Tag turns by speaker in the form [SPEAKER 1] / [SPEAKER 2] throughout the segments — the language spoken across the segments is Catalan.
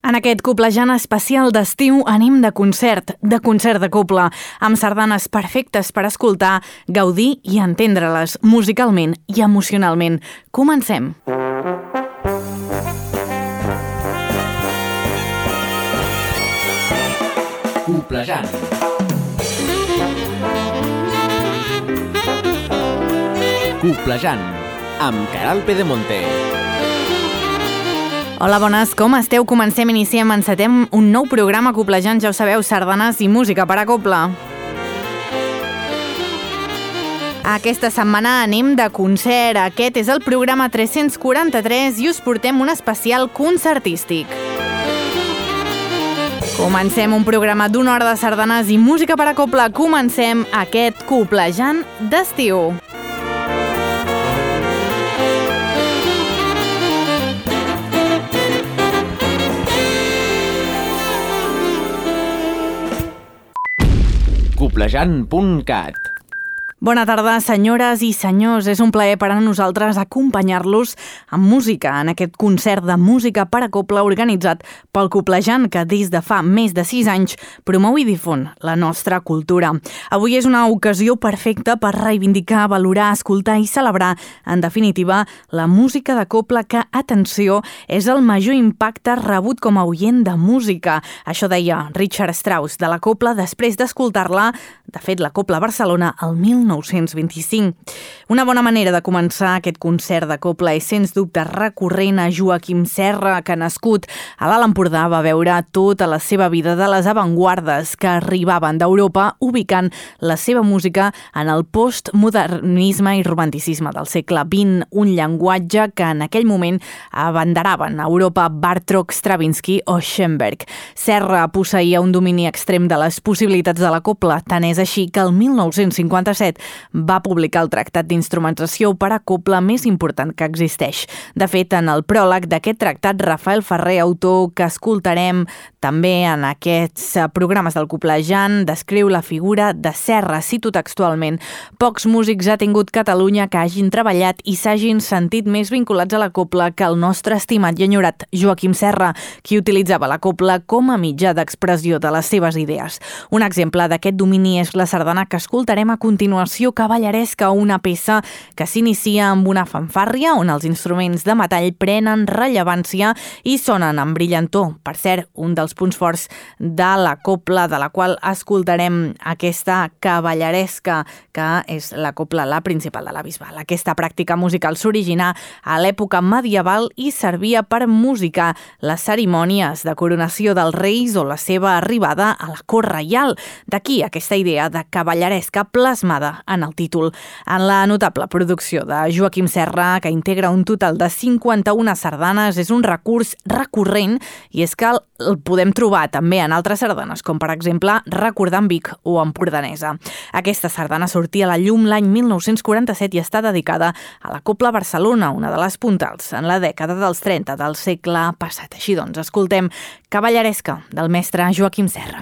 [SPEAKER 1] En aquest coblejant especial d'estiu anem de concert de cobla, amb sardanes perfectes per escoltar, gaudir i entendre-les musicalment i emocionalment. Comencem!
[SPEAKER 2] Coblejant. Coblejant, amb Caral Pedemonte.
[SPEAKER 1] Hola, bones, com esteu? Iniciem, encetem un nou programa coblejant, ja ho sabeu, sardanes i música per a cobla. Aquesta setmana anem de concert. Aquest és el programa 343 i us portem un especial concertístic. Comencem un programa d'una hora de sardanes i música per a cobla. Comencem aquest coblejant d'estiu.
[SPEAKER 2] Coblejant.cat.
[SPEAKER 1] Bona tarda, senyores i senyors. És un plaer per a nosaltres acompanyar-los amb música en aquest concert de música per a cobla organitzat pel Coblejant, que des de fa més de 6 anys promou i difon la nostra cultura. Avui és una ocasió perfecta per reivindicar, valorar, escoltar i celebrar, en definitiva, la música de cobla que, atenció, és el major impacte rebut com a oient de música. Això deia Richard Strauss de la cobla després d'escoltar-la, de fet, la Cobla Barcelona, el 1925. Una bona manera de començar aquest concert de cobla és, sens dubte, recorrent a Joaquim Serra, que nascut a l'Alt Empordà va veure tota la seva vida de les avantguardes que arribaven d'Europa, ubicant la seva música en el postmodernisme i romanticisme del segle XX, un llenguatge que en aquell moment abanderaven a Europa Bartók, Stravinsky o Schoenberg. Serra posseïa un domini extrem de les possibilitats de la cobla, tant és així que el 1957 va publicar el tractat d'instrumentació per a cobla més important que existeix. De fet, en el pròleg d'aquest tractat, Rafael Ferrer, autor que escoltarem també en aquests programes del coblejant, descriu la figura de Serra. Cito textualment: pocs músics ha tingut Catalunya que hagin treballat i s'hagin sentit més vinculats a la cobla que el nostre estimat i enyorat Joaquim Serra, qui utilitzava la cobla com a mitjà d'expressió de les seves idees. Un exemple d'aquest domini és la sardana que escoltarem a continuació, Cavalleresca, una peça que s'inicia amb una fanfàrria on els instruments de metall prenen rellevància i sonen amb brillantor. Per cert, un dels punts forts de la cobla, de la qual escoltarem aquesta Cavalleresca, que és la cobla la principal de la Bisbal. Aquesta pràctica musical s'originà a l'època medieval i servia per musicar les cerimònies de coronació dels reis o la seva arribada a la cort reial. D'aquí aquesta idea de cavalleresca plasmada en el títol. En la notable producció de Joaquim Serra, que integra un total de 51 sardanes, és un recurs recurrent i és que el podem trobar també en altres sardanes, com per exemple Recordant Vic o Empordanesa. Aquesta sardana sortia a la llum l'any 1947 i està dedicada a la Cobla Barcelona, una de les puntals en la dècada dels 30 del segle passat. Així doncs, escoltem Cavalleresca del mestre Joaquim Serra.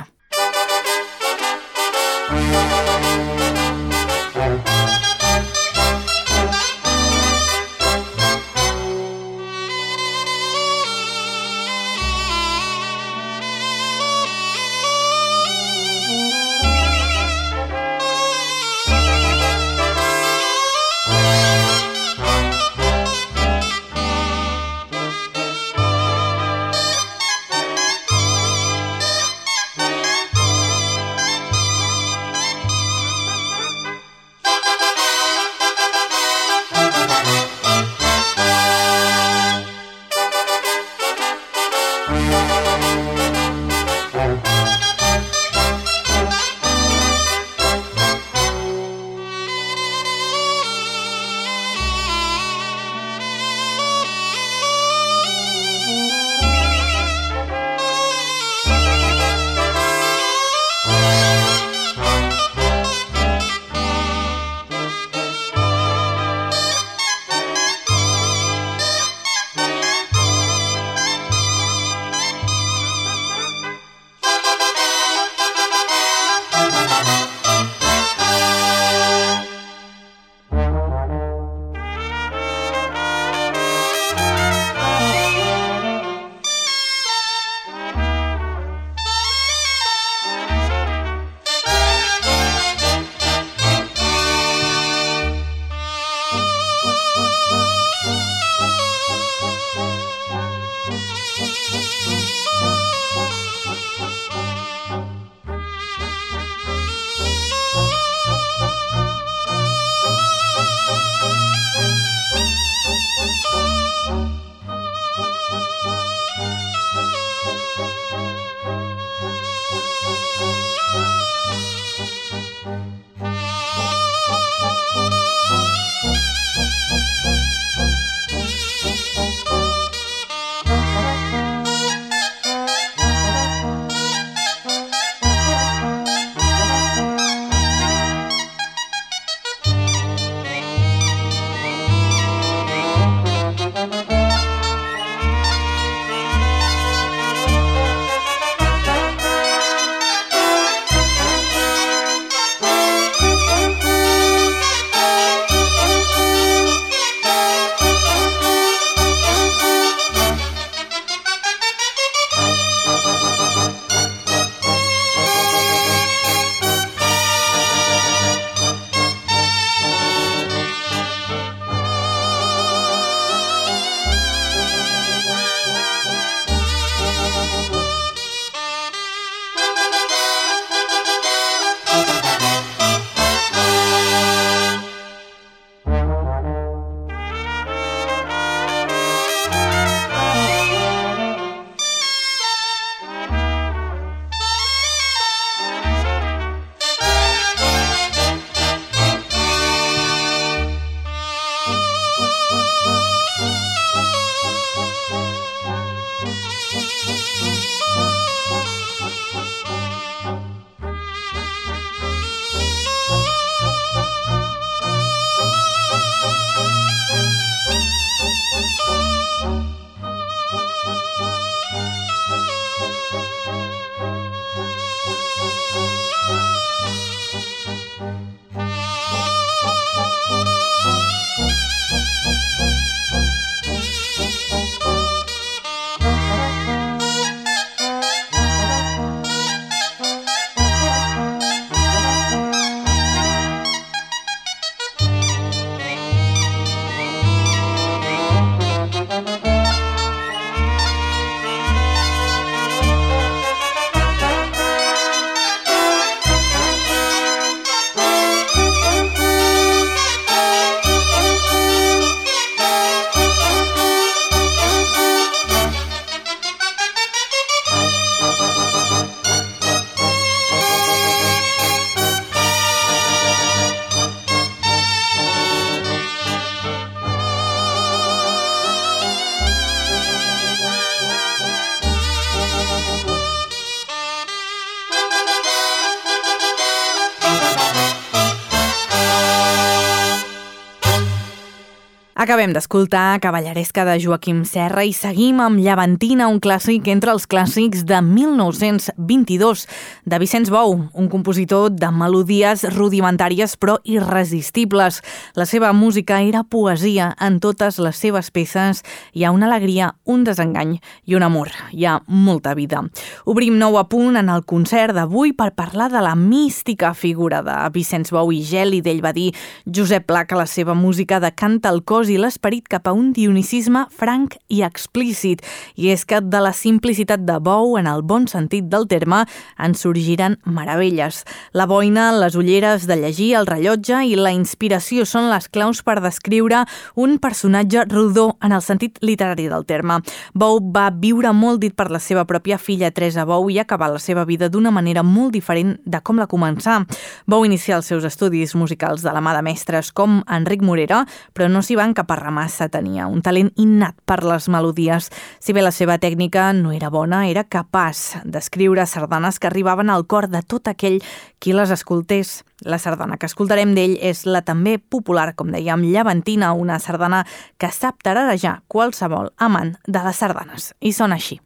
[SPEAKER 1] Acabem d'escoltar Cavalleresca de Joaquim Serra i seguim amb Llevantina, un clàssic entre els clàssics de 1922, de Vicenç Bou, un compositor de melodies rudimentàries però irresistibles. La seva música era poesia en totes les seves peces. Hi ha una alegria, un desengany i un amor. Hi ha molta vida. Obrim nou a punt en el concert d'avui per parlar de la mística figura de Vicenç Bou i gèlid. Ell va dir Josep Pla que la seva música decanta el cos i l'esperit cap a un dionicisme franc i explícit. I és que de la simplicitat de Bou, en el bon sentit del terme, en sorgiran meravelles. La boina, les ulleres de llegir, el rellotge i la inspiració són les claus per descriure un personatge rodó en el sentit literari del terme. Bou va viure molt dit per la seva pròpia filla Teresa Bou i acabar la seva vida d'una manera molt diferent de com la començà. Bou inicià els seus estudis musicals de la mà de mestres com Enric Morera, però no s'hi van encaparrar massa. Tenia un talent innat per les melodies. Si bé la seva tècnica no era bona, era capaç d'escriure sardanes que arribaven al cor de tot aquell qui les escoltés. La sardana que escoltarem d'ell és la també popular, com dèiem, Llevantina, una sardana que sap tararejar qualsevol amant de les sardanes. I sona així.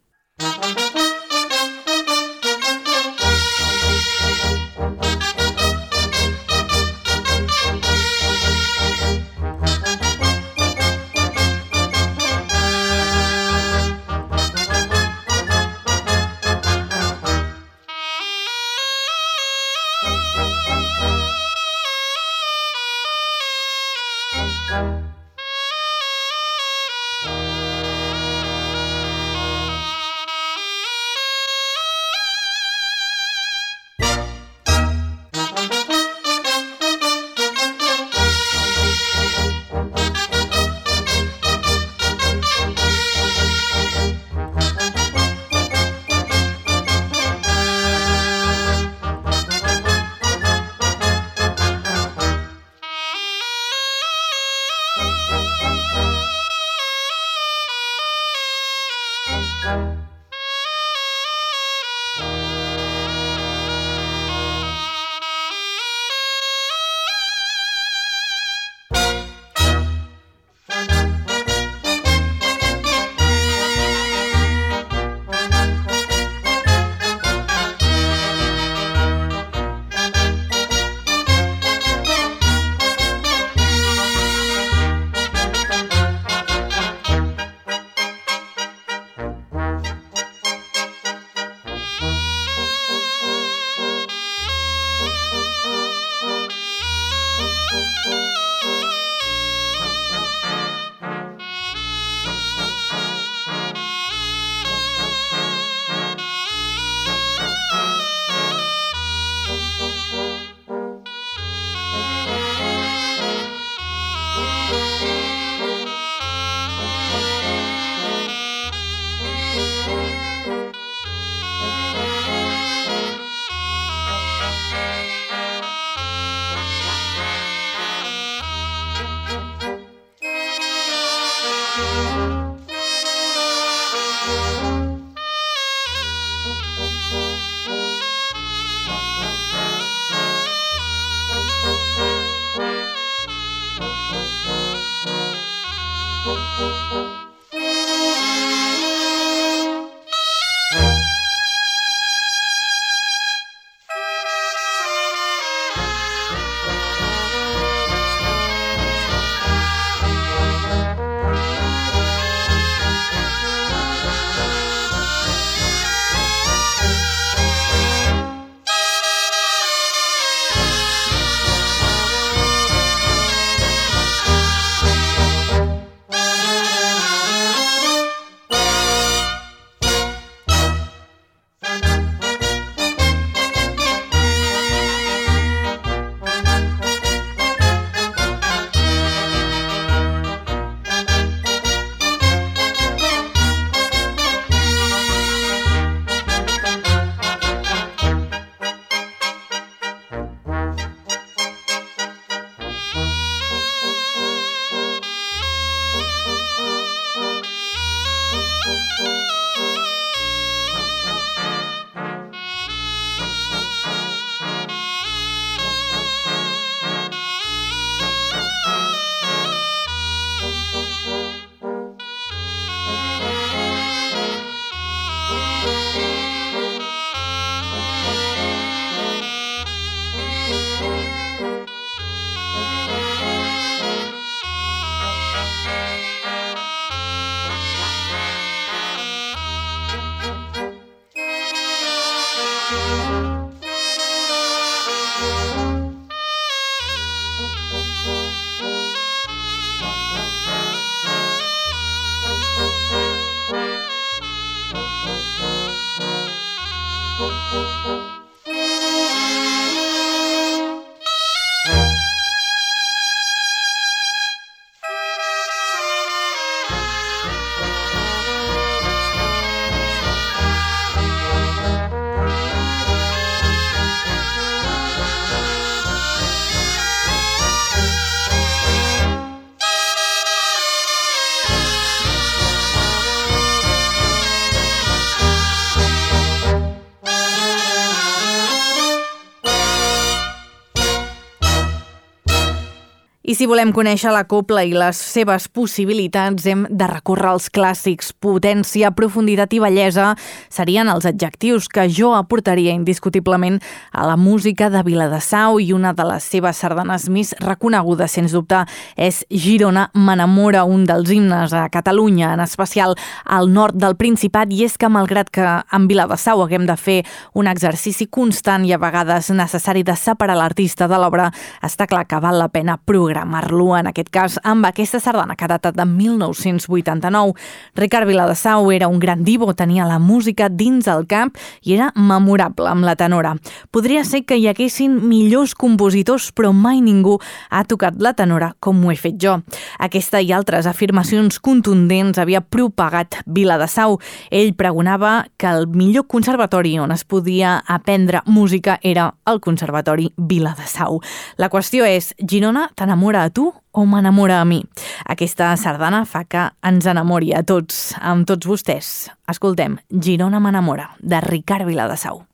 [SPEAKER 1] I si volem conèixer la copla i les seves possibilitats, hem de recórrer als clàssics. Potència, profunditat i bellesa serien els adjectius que jo aportaria indiscutiblement a la música de Viladasau, i una de les seves sardanes més reconegudes, sens dubte, és Girona m'enamora, un dels himnes a Catalunya, en especial al nord del Principat. I és que, malgrat que en Viladasau haguem de fer un exercici constant i a vegades necessari de separar l'artista de l'obra, està clar que val la pena programar-lo, en aquest cas amb aquesta sardana que data de 1989. Ricard Viladasau era un gran divo, tenia la música dins el cap i era memorable amb la tenora. Podria ser que hi haguessin millors compositors, però mai ningú ha tocat la tenora com ho he fet jo. Aquesta i altres afirmacions contundents havia propagat Viladasau. Ell pregonava que el millor conservatori on es podia aprendre música era el Conservatori Viladasau. La qüestió és, Girona t'enamora a tu o m'enamora a mi? Aquesta sardana fa que ens enamori a tots, amb tots vostès. Escoltem Girona m'enamora, de Ricard Viladasau.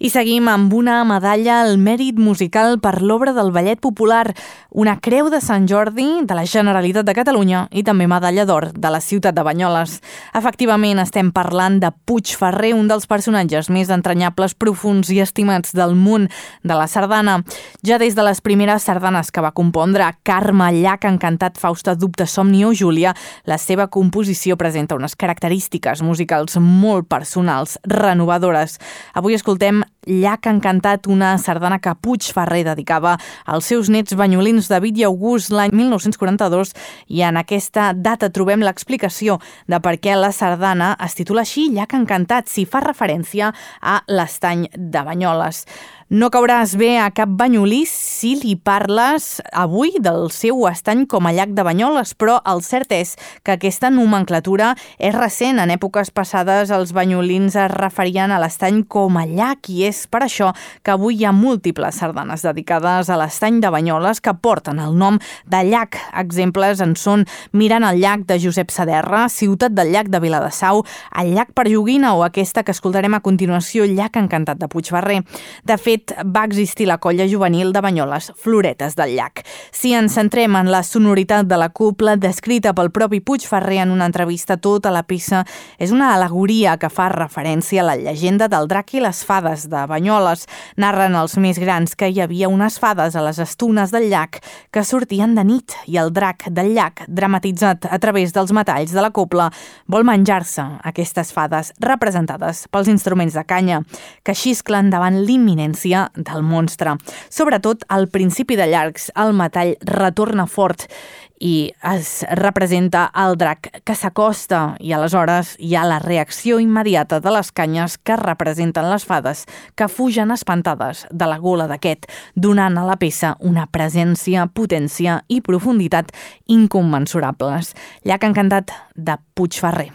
[SPEAKER 1] I seguim amb una medalla al mèrit musical per l'obra del Ballet Popular, una Creu de Sant Jordi de la Generalitat de Catalunya i també medalla d'or de la ciutat de Banyoles. Efectivament, estem parlant de Puigferrer, un dels personatges més entranyables, profuns i estimats del món de la sardana. Ja des de les primeres sardanes que va compondre, Carme, Llac Encantat, Fausta, Dubte, Somni o Júlia, la seva composició presenta unes característiques musicals molt personals, renovadores. Avui escoltem Llac Encantat, una sardana que Puigferrer dedicava als seus nets banyolins David i August l'any 1942, i en aquesta data trobem l'explicació de per què la sardana es titula així, Llac Encantat, si fa referència a l'estany de Banyoles. No cauràs bé a cap banyolí si li parles avui del seu estany com a llac de Banyoles, però el cert és que aquesta nomenclatura és recent. En èpoques passades els banyolins es referien a l'estany com a llac i és per això que avui hi ha múltiples sardanes dedicades a l'estany de Banyoles que porten el nom de llac. Exemples en són Mirant el llac de Josep Saderra, Ciutat del llac de Viladasau, El llac Perjoguina o aquesta que escoltarem a continuació, Llac Encantat de Puigferrer. De fet, va existir la colla juvenil de Banyoles, Floretes del Llac. Si ens centrem en la sonoritat de la copla descrita pel propi Puigferrer en una entrevista, tota la peça és una al·legoria que fa referència a la llegenda del drac i les fades de Banyoles. Narren els més grans que hi havia unes fades a les estunes del llac que sortien de nit i el drac del llac, dramatitzat a través dels metalls de la copla, vol menjar-se aquestes fades representades pels instruments de canya que xisclen davant l'imminència del monstre. Sobretot al principi de llargs, el metall retorna fort i es representa el drac que s'acosta i aleshores hi ha la reacció immediata de les canyes que representen les fades que fugen espantades de la gola d'aquest, donant a la peça una presència, potència i profunditat incommensurables. Llac Encantat de Puigferrer.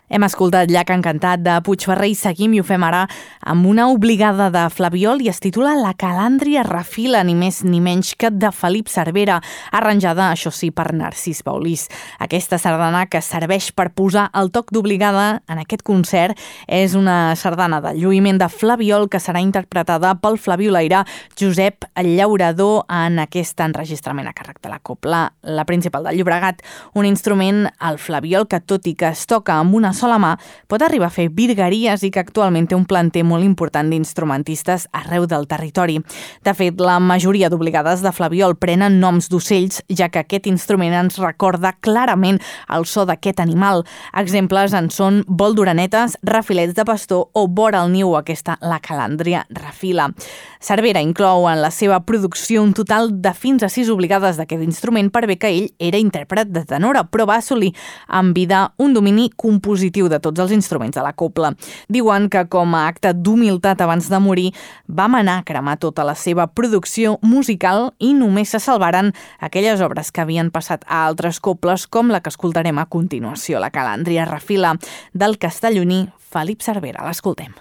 [SPEAKER 1] Hem escoltat Llac Encantat de Puigferrer i seguim i ho fem ara amb una obligada de Flabiol i es titula La calàndria refila, ni més ni menys que de Felip Cervera, arranjada, això sí, per Narcís Paulís. Aquesta sardana que serveix per posar el toc d'obligada en aquest concert és una sardana de lluïment de Flabiol que serà interpretada pel flabiolaire Josep Llaurador en aquest enregistrament a càrrec de la Cobla, la Principal del Llobregat, un instrument, el flabiol, que tot i que es toca amb una sola mà, pot arribar a fer virgueries i que actualment té un planter molt important d'instrumentistes arreu del territori. De fet, la majoria d'obligades de flabiol prenen noms d'ocells, ja que aquest instrument ens recorda clarament el so d'aquest animal. Exemples en són vol d'orenetes, refilets de pastor o vora el niu, aquesta la calàndria refila. Cervera inclou en la seva producció un total de fins a 6 obligades d'aquest instrument, per bé que ell era intèrpret de tenora, però va assolir en vida un domini compositiu de tots els instruments de la cobla. Diuen que com a acte d'humilitat abans de morir va manar cremar tota la seva producció musical i només se salvaren aquelles obres que havien passat a altres cobles, com la que escoltarem a continuació, la calàndria refila, del castelloní Felip Cervera. L'escoltem.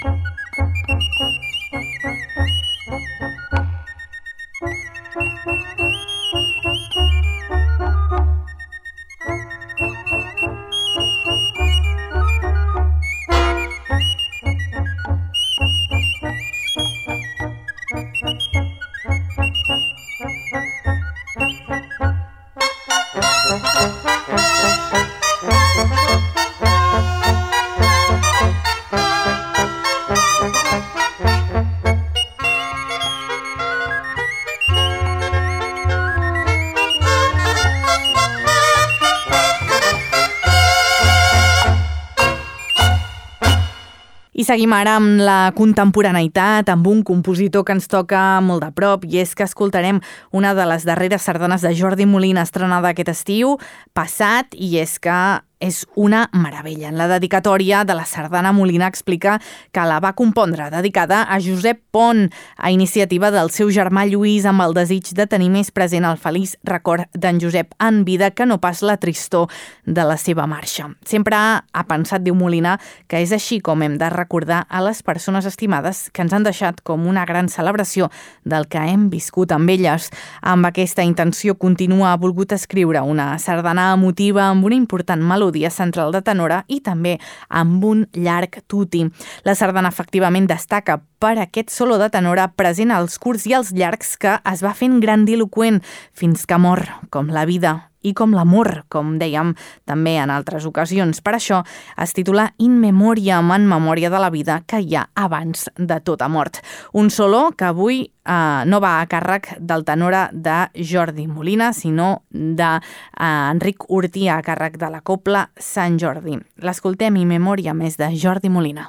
[SPEAKER 1] I seguim ara amb la contemporaneïtat, amb un compositor que ens toca molt de prop, i és que escoltarem una de les darreres sardanes de Jordi Molina estrenada aquest estiu passat, i és que és una meravella. En la dedicatòria de la sardana, Molina explica que la va compondre dedicada a Josep Pont, a iniciativa del seu germà Lluís, amb el desig de tenir més present el feliç record d'en Josep en vida que no pas la tristor de la seva marxa. Sempre ha pensat, diu Molina, que és així com hem de recordar a les persones estimades que ens han deixat, com una gran celebració del que hem viscut amb elles. Amb aquesta intenció continua, ha volgut escriure una sardana emotiva amb una important melodia central de tenora i també amb un llarg tutti. La sardana efectivament destaca per aquest solo de tenora present als curts i als llargs que es va fent grandiloqüent fins que mor, com la vida i com l'amor, com dèiem també en altres ocasions. Per això es titula In Memoriam, en memòria de la vida que hi ha abans de tota mort. Un solo que avui no va a càrrec del tenora de Jordi Molina, sinó d'Enric Ortí, a càrrec de la cobla Sant Jordi. L'escoltem, In Memoriam, és de Jordi Molina.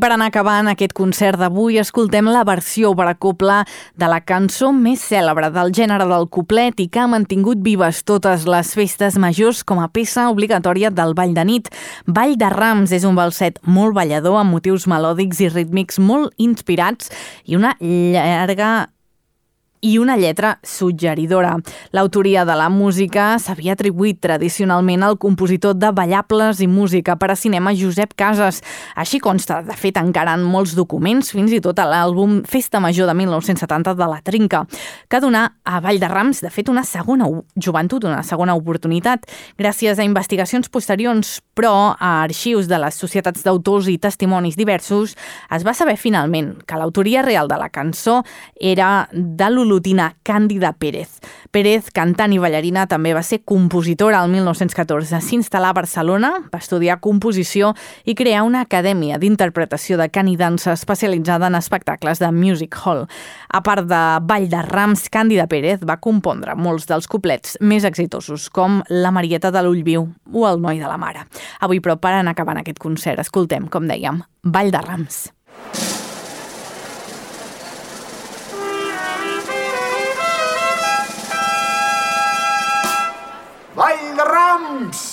[SPEAKER 1] per anar acabant aquest concert d'avui, escoltem la versió per a cobla de la cançó més cèlebre del gènere del coplet i que ha mantingut vives totes les festes majors com a peça obligatòria del Ball de Nit. Ball de Rams és un balset molt ballador amb motius melòdics i rítmics molt inspirats i una lletra suggeridora. L'autoria de la música s'havia atribuït tradicionalment al compositor de ballables i música per a cinema Josep Casas. Així consta, de fet, encara en molts documents, fins i tot a l'àlbum Festa Major de 1970 de la Trinca, que donà a Ball de Rams, de fet, una segona joventut, una segona oportunitat, gràcies a investigacions posteriors, però a arxius de les societats d'autors i testimonis diversos, es va saber finalment que l'autoria real de la cançó era de l'olotina Càndida Pérez. Pérez, cantant i ballarina, també va ser compositora al 1914. S'instal·là a Barcelona, va estudiar composició i crear una acadèmia d'interpretació de cant i dansa especialitzada en espectacles de music hall. A part de Ball de Rams, Càndida Pérez va compondre molts dels coplets més exitosos, com La Marieta de l'Ull Viu o El Noi de la Mare. Avui, però, per anar acabant aquest concert, escoltem, com dèiem, Ball de Rams.
[SPEAKER 3] Ball de Rams!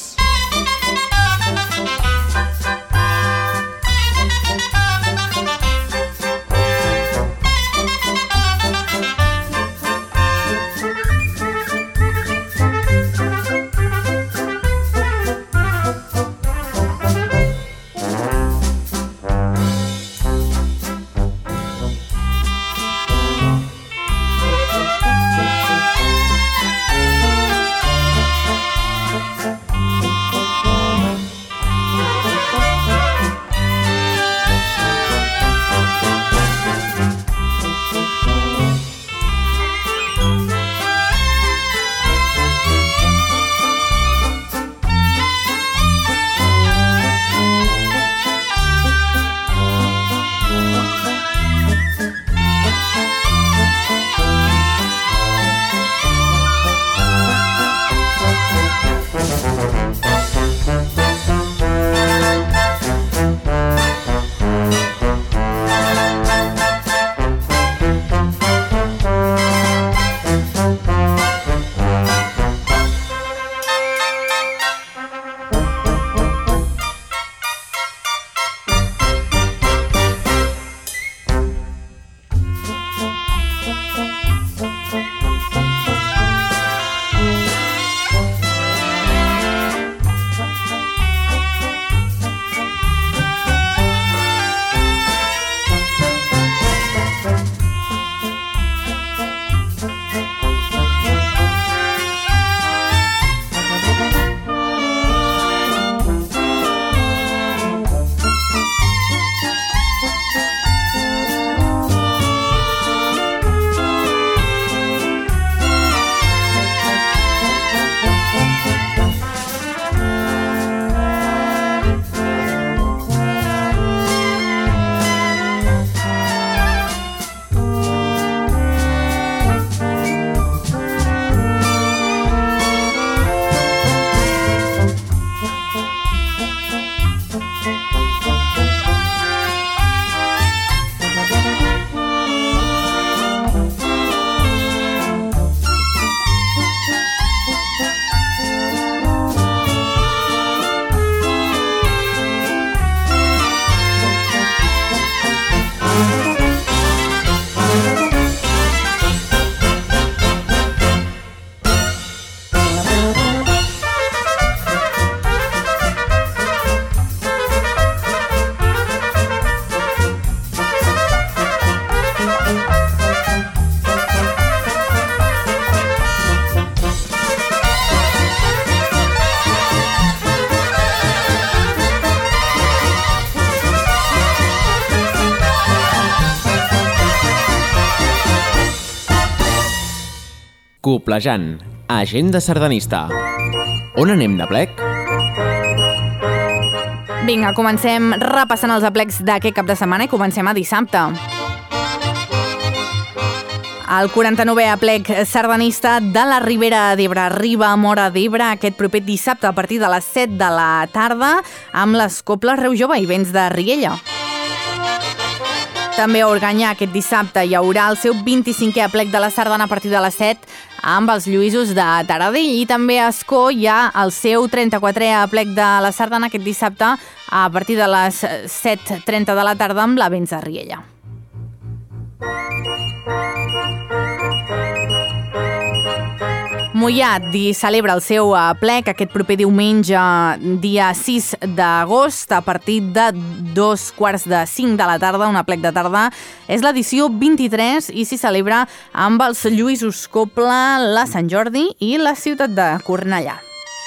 [SPEAKER 2] Coplejant, agenda sardanista. On anem de plec?
[SPEAKER 1] Vinga, comencem repassant els aplecs d'aquest cap de setmana i comencem a dissabte. El 49è aplec sardanista de la Ribera d'Ebre arriba a Móra d'Ebre aquest proper dissabte a partir de les 7 de la tarda amb les coples Reu Jove i Vents de Riella. També a Organyà aquest dissabte hi haurà el seu 25è aplec de la sardana a partir de les 7 amb els Lluïsos de Taradell, i també a Ascó hi ha el seu 34è aplec de la sardana aquest dissabte a partir de les 7:30 de la tarda amb la Vents de Riella. Moià celebra el seu aplec aquest proper diumenge, dia 6 d'agost, a partir de 4:45 de la tarda, un aplec de tarda. És l'edició 23 i s'hi celebra amb els Lluïsos Copla, la Sant Jordi i la ciutat de Cornellà.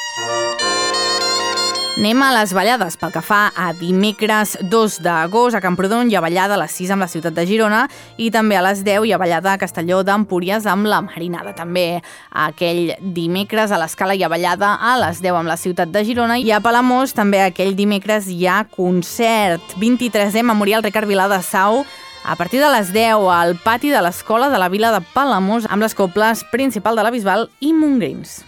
[SPEAKER 1] Anem a les ballades. Pel que fa a dimecres 2 d'agost, a Camprodon hi ha ballada a les 6 amb la ciutat de Girona i també a les 10 hi ha ballada a Castelló d'Empúries amb la Marinada. També aquell dimecres a l'Escala hi ha ballada a les 10 amb la ciutat de Girona, i a Palamós també aquell dimecres hi ha concert 23è Memorial Ricard Vilà de Sau a partir de les 10 al pati de l'Escola de la Vila de Palamós amb les coples Principal de la Bisbal i Montgrins.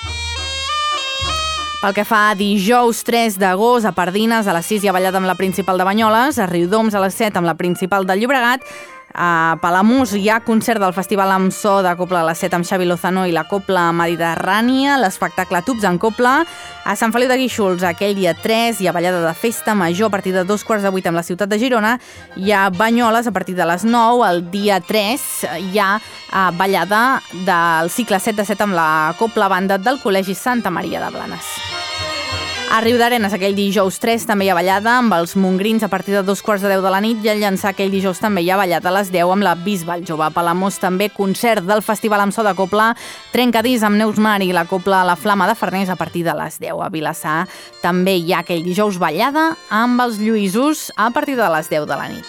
[SPEAKER 1] Pel que fa a dijous 3 d'agost, a Pardines, a les 6 hi ha ballada amb la Principal de Banyoles, a Riudoms a les 7 amb la Principal de Llobregat, a Palamós hi ha concert del Festival amb so de Copla a les 7 amb Xavi Lozano i la Copla Mediterrània, l'espectacle Tubs en Copla. A Sant Feliu de Guíxols, aquell dia 3, hi ha ballada de festa major a partir de 2:15 amb la ciutat de Girona. Hi ha Banyoles a partir de les 9, el dia 3 hi ha ballada del cicle 7 de 7 amb la Copla Banda del Col·legi Santa Maria de Blanes. A Riudarenes, aquell dijous 3, també hi ha ballada amb els Montgrins a partir de 2:10 de la nit, i al Llançà aquell dijous també hi ha ballada a les 10 amb la Bisbal Jove. A Palamós també concert del Festival amb so de Copla, Trencadís amb Neus Mar i la Copla La Flama de Farners a partir de les 10. A Vilassar també hi ha aquell dijous ballada amb els Lluïsos a partir de les 10 de la nit.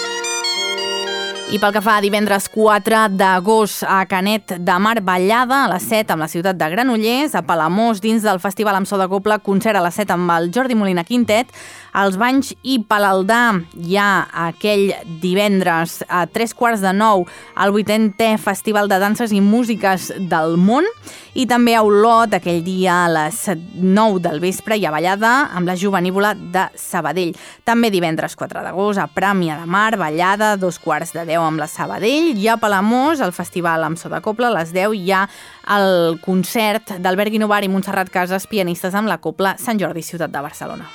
[SPEAKER 1] I pel que fa a divendres 4 d'agost, a Canet de Mar, ballada a les 7 amb la ciutat de Granollers. A Palamós, dins del Festival amb so de Copla, concert a les 7 amb el Jordi Molina Quintet. Als Banys i Palaldà hi ha aquell divendres a 8:45 el 8è Festival de Danses i Músiques del Món. I també a Olot, aquell dia a les 9 del vespre, hi ha ballada amb la Jovenívola de Sabadell. També divendres 4 d'agost, a Pràmia de Mar, ballada a 9:45 amb la Sabadell. I a Palamós, el Festival amb so de Copla, a les 10 hi ha el concert d'Albert Guinovar i Montserrat Casas, pianistes amb la Copla Sant Jordi, ciutat de Barcelona.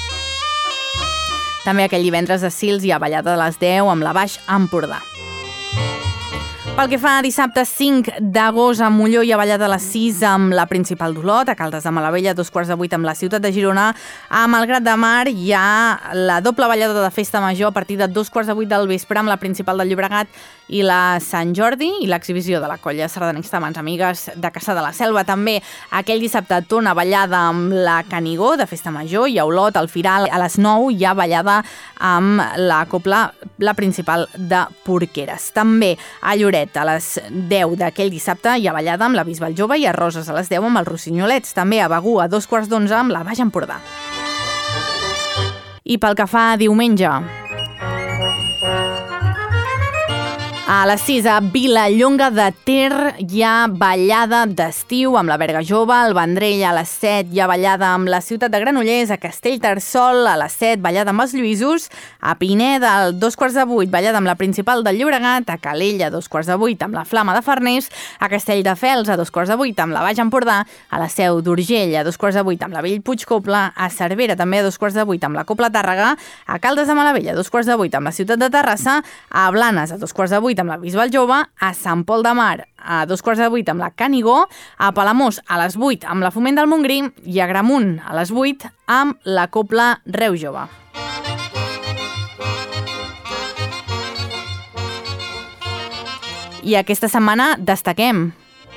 [SPEAKER 1] També aquell divendres a Sils hi ha ballada a les 10 amb la Baix Empordà. Pel que fa a dissabte 5 d'agost, a Molló hi ha ballada a les 6 amb la Principal d'Olot, a Caldes de Malavella a 2:15 amb la ciutat de Girona. A Malgrat de Mar hi ha la doble ballada de festa major a partir de 2:15 del vespre amb la Principal de Llobregat i la Sant Jordi, i l'exhibició de la colla sardanista Mans Amigues de Caçà de la Selva. També aquell dissabte Tona ballada amb la Canigó de festa major, i a Olot, al Firal, a les 9 hi ha ballada amb la Copla La Principal de Porqueres. També a Lloret, a les 10 d'aquell dissabte hi ha ballada amb la Bisbal Jove, i a Roses a les 10 amb els Rossinyolets. També a Begur a 2:15 amb la Baix Empordà. I pel que fa a diumenge, a les 6 a Vilallonga de Ter hi ha ballada d'estiu amb la Berga Jove. Al Vendrell a les 7 hi ha ballada amb la ciutat de Granollers. A Castellterçol a les 7 ballada amb els Lluïsos. A Pineda al 7:15 ballada amb la Principal del Llobregat. A Calella a 2:15 amb la Flama de Farners. A Castelldefels a 2:15 amb la Baix Empordà. A la Seu d'Urgell a 2:15 amb la Bellpuig Copla. A Cervera també a 2:15 amb la Copla Tàrrega. A Caldes de Malavella a 2:15 amb la ciutat de Terrassa. A Blanes a 2:15 amb la Bisbal Jove. A Sant Pol de Mar a 2:15 amb la Canigó. A Palamós a les 8 amb la Foment del Montgrí. I a Gramunt a les 8 amb la Copla Reus Jove. I aquesta setmana destaquem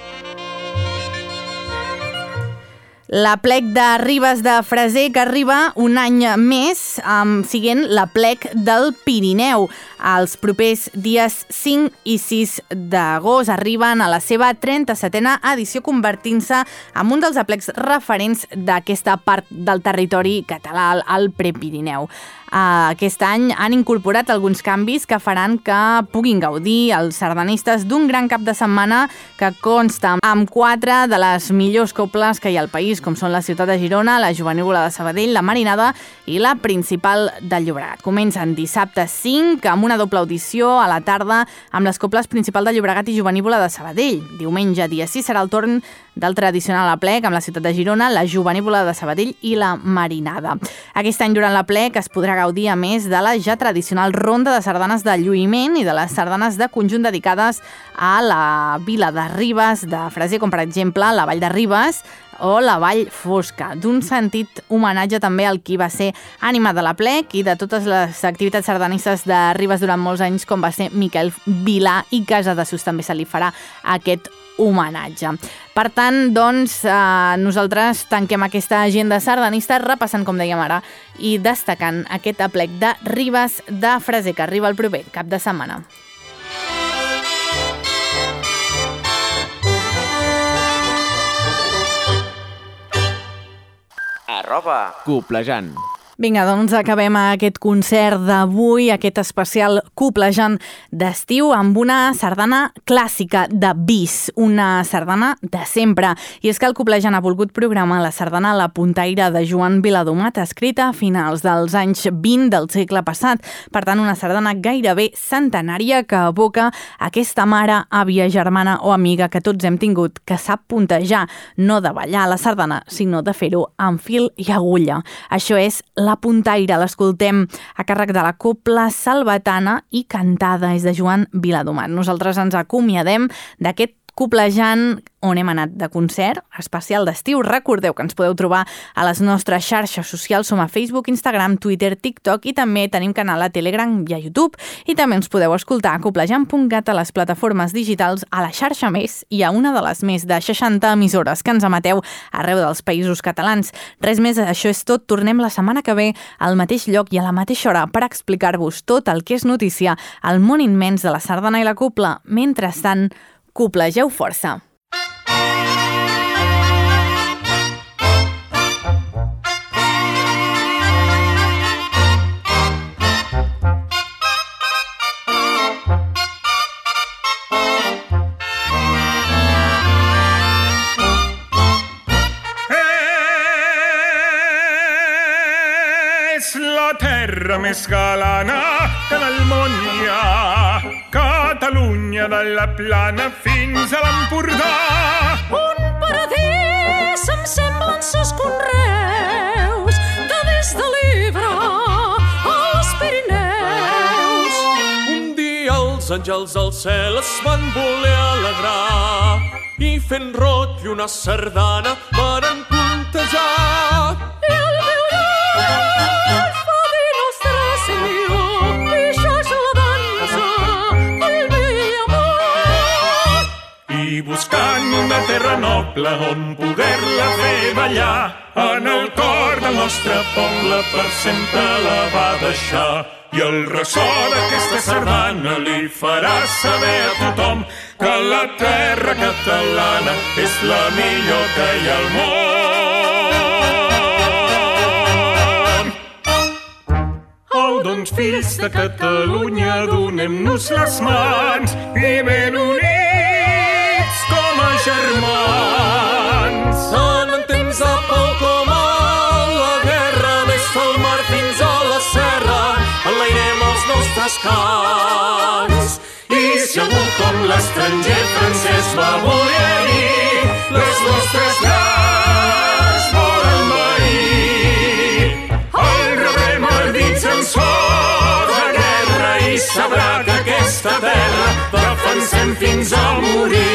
[SPEAKER 1] l'aplec de Ribes de Freser, que arriba un any més, siguent l'aplec del Pirineu. Els propers dies 5 i 6 d'agost arriben a la seva 37a edició, convertint-se en un dels aplecs referents d'aquesta part del territori català, al Prepirineu. Aquest any han incorporat alguns canvis que faran que puguin gaudir els sardanistes d'un gran cap de setmana que consta amb 4 de les millors coples que hi ha al país, com són la ciutat de Girona, la Jovenívola de Sabadell, la Marinada i la Principal del Llobregat. Comencen dissabte 5 amb una una doble audició a la tarda amb les cobles Principal de Llobregat i Jovenívola de Sabadell. Diumenge, dia 6, serà el torn del tradicional aplec amb la ciutat de Girona, la Jovenívola de Sabadell i la Marinada. Aquest any, durant l'aplec, es podrà gaudir, a més, de la ja tradicional ronda de sardanes de lluïment i de les sardanes de conjunt dedicades a la vila de Ribes de Freser, com per exemple la Vall de Ribes o la Vall Fosca, d'un sentit homenatge també al qui va ser ànima de l'aplec i de totes les activitats sardanistes de Ribes durant molts anys, com va ser Miquel Vilà, i Casa de Sus també se li farà aquest homenatge. Per tant, doncs, nosaltres tanquem aquesta agenda sardanista repassant, com dèiem ara, i destacant aquest aplec de Ribes de Freser, que arriba el proper cap de setmana.
[SPEAKER 2] Coplejant.
[SPEAKER 1] Vinga, doncs acabem aquest concert d'avui, aquest especial Coplejant d'estiu, amb una sardana clàssica de bis, una sardana de sempre. I és que el Coplejant ha volgut programar la sardana La Puntaire de Joan Viladomat, escrita a finals dels anys 20 del segle passat. Per tant, una sardana gairebé centenària que evoca aquesta mare, àvia, germana o amiga que tots hem tingut, que sap puntejar, no de ballar la sardana, sinó de fer-ho amb fil i agulla. Això és La Puntaire, l'escoltem a càrrec de la Cobla Salvatana i cantada és de Joan Viladomat. Nosaltres ens acomiadem d'aquest Coplejant, on hem anat de concert especial d'estiu. Recordeu que ens podeu trobar a les nostres xarxes socials, som a Facebook, Instagram, Twitter, TikTok, i també tenim canal a Telegram i a YouTube. I també ens podeu escoltar a coplejant.cat, a les plataformes digitals, a la xarxa Més i a una de les més de 60 emissores que ens emeteu arreu dels països catalans. Res més, això és tot. Tornem la setmana que ve al mateix lloc i a la mateixa hora per explicar-vos tot el que és notícia al món immens de la sardana i la cobla. Mentrestant, coplegeu força!
[SPEAKER 4] És la terra més galana que en el món hi ha, Catalunya de la Plana fins a l'Empordà.
[SPEAKER 5] Un paradís em semblen ses conreus, de des de l'Ebre als Pirineus.
[SPEAKER 6] Un dia els àngels al cel es van voler alegrar i fent roig una sardana varen puntejar.
[SPEAKER 5] I el violí fa dir Nostre Senyor, i això és la dansa del vell amor.
[SPEAKER 4] I buscant una terra noble on poder-la fer ballar, en el cor del nostre poble per sempre la va deixar. I el ressò d'aquesta sardana li farà saber a tothom que la terra catalana és la millor que hi ha al món. Oh, doncs, fills de Catalunya, donem-nos les mans i ben units com a germans.
[SPEAKER 6] Tant en temps de pau com a la guerra, des del mar fins a la serra, enlairem els nostres cants.
[SPEAKER 4] I si algú com l'estranger francès va voler ahir, les nostres llars volen veir. El rebrem ardits en so de guerra i sabrà que aquesta terra defensem fins a morir.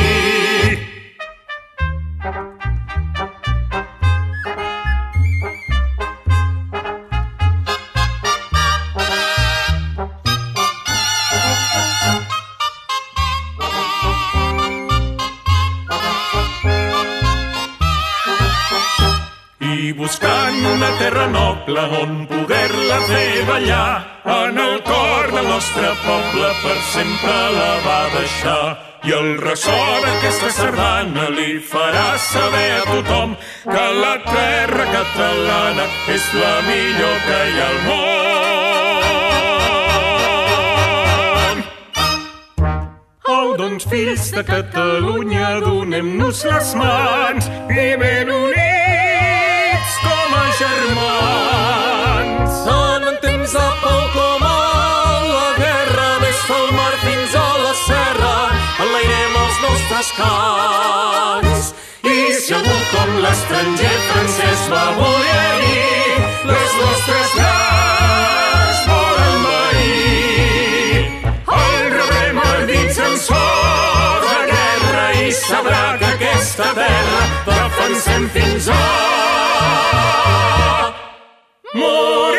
[SPEAKER 4] I buscant una terra noble on poder-la fer ballar, en el cor del nostre poble per sempre la va deixar. I el ressò d'aquesta sardana li farà saber a tothom que la terra catalana és la millor que hi ha al món. Oh, doncs, fills de Catalunya, donem-nos les mans i ben units com a germans.
[SPEAKER 6] Tant en temps de pau com a la guerra, els cants. I si algú com l'estranger francès va voler ahir, les nostres llars volen veir. El rebrem a dins en so de guerra i sabrà que aquesta terra defensem fins a morir.